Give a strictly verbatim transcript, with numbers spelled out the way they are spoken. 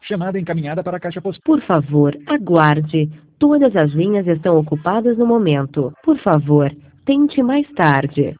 Chamada encaminhada para a caixa postal. Por favor, aguarde. Todas as linhas estão ocupadas no momento. Por favor, tente mais tarde.